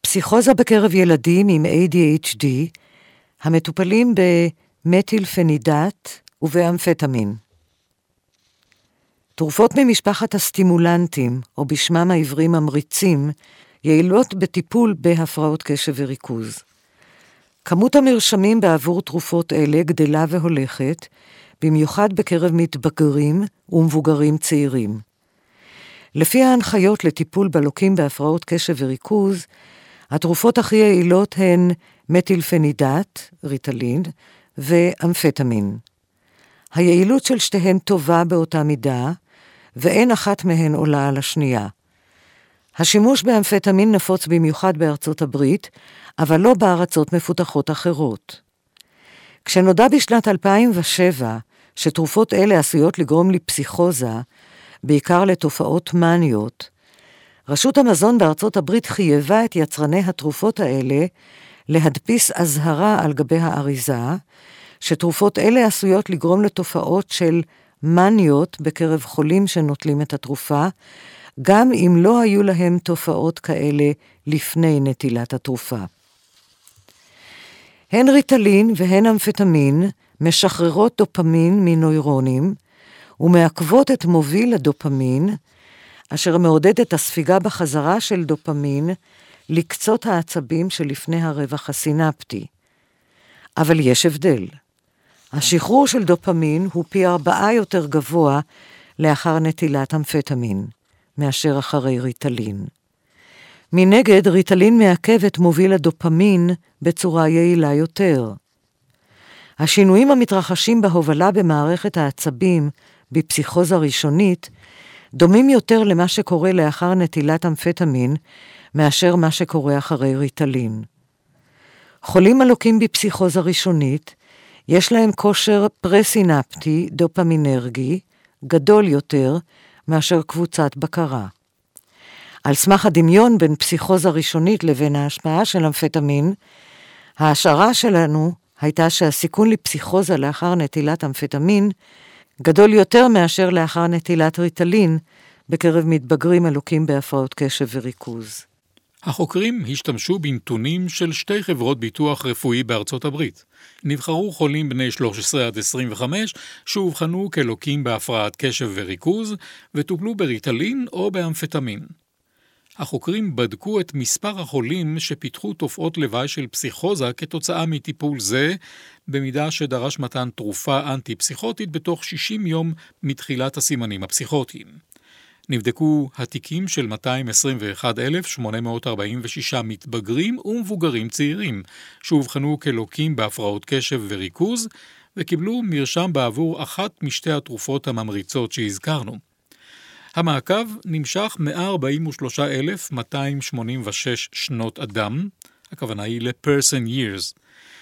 פסיכוזה בקרב ילדים עם ADHD המטופלים במתילפנידט ובאמפטמין. תרופות ממשפחת הסטימולנטים, או בשמם העברי ממריצים, יעילות בטיפול בהפרעות קשב וריכוז. כמות המרשמים בעבור תרופות אלה גדלה והולכת, במיוחד בקרב מתבגרים ומבוגרים צעירים. לפי ההנחיות לטיפול בלוקים בהפרעות קשב וריכוז, התרופות הכי יעילות הן מתילפנידט, ריטלין, ואמפטמין. היעילות של שתיהן טובה באותה מידה, ואין אחת מהן עולה על השנייה. השימוש באמפטמין נפוץ במיוחד בארצות הברית, אבל לא בארצות מפותחות אחרות. כשנודע בשנת 2007 שתרופות אלה עשויות לגרום לפסיכוזה, בעיקר לתופעות מניות, רשות המזון בארצות הברית חייבה את יצרני התרופות האלה להדפיס אזהרה על גבי האריזה, שתרופות אלה עשויות לגרום לתופעות של מניות בקרב חולים שנוטלים את התרופה, גם אם לא היו להם תופעות כאלה לפני נטילת התרופה. הן ריטלין והן אמפטמין משחררות דופמין מנוירונים ומעכבות את מוביל הדופמין, אשר מעודד את הספיגה בחזרה של דופמין לקצות העצבים שלפני הרווח הסינפטי. אבל יש הבדל. השחרור של דופמין הוא פי 4 יותר גבוה לאחר נטילת אמפטמין, מאשר אחרי ריטלין. מנגד, ריטלין מעכב את מוביל הדופמין בצורה יעילה יותר. השינויים המתרחשים בהובלה במערכת העצבים בפסיכוזה ראשונית דומים יותר למה שקורה לאחר נטילת אמפטמין מאשר מה שקורה אחרי ריטלין. חולים הלוקים בפסיכוזה ראשונית יש להם כושר פרסינפטי דופמינרגי גדול יותר מאשר קבוצת בקרה. על סמך הדמיון בין פסיכוזה ראשונית לבין ההשפעה של אמפטמין, ההשערה שלנו הייתה שהסיכון לפסיכוזה לאחר נטילת אמפטמין גדול יותר מאשר לאחר נטילת ריטלין בקרב מתבגרים הלוקים בהפרעות קשב וריכוז. החוקרים השתמשו בנתונים של 2 חברות ביטוח רפואי בארצות הברית. נבחרו חולים בני 13 עד 25 שהובחנו כלוקים בהפרעת קשב וריכוז וטופלו בריטלין או באמפטמין. החוקרים בדקו את מספר החולים שפיתחו תופעות לוואי של פסיכוזה כתוצאה מטיפול זה, במידה שדרש מתן תרופה אנטי-פסיכוטית בתוך 60 יום מתחילת הסימנים הפסיכוטיים. נבדקו התיקים של 221,846 מתבגרים ומבוגרים צעירים, שהובחנו כלוקים בהפרעות קשב וריכוז, וקיבלו מרשם בעבור אחת משתי התרופות הממריצות שהזכרנו. המעקב נמשך 143,286 שנות אדם, הכוונה היא ל-person years.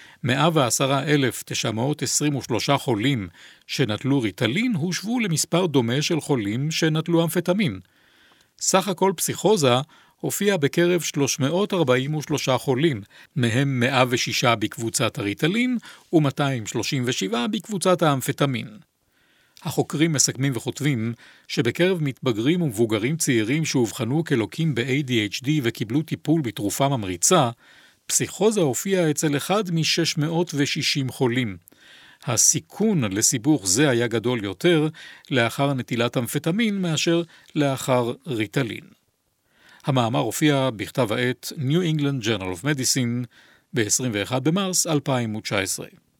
110,923 חולים שנטלו ריטלין הושבו למספר דומה של חולים שנטלו אמפטמין. סך הכל פסיכוזה הופיע בקרב 343 חולים, מהם 106 בקבוצת הריטלין ו-237 בקבוצת האמפטמין. החוקרים מסכמים וכותבים שבקרב מתבגרים ומבוגרים צעירים שהובחנו כלוקים ב-ADHD וקיבלו טיפול בתרופה ממריצה, פסיכוזה הופיעה אצל אחד מ-660 חולים. הסיכון לסיבוך זה היה גדול יותר לאחר נטילת אמפטמין מאשר לאחר ריטלין. המאמר הופיע בכתב העת New England Journal of Medicine ב-21 במרס 2019.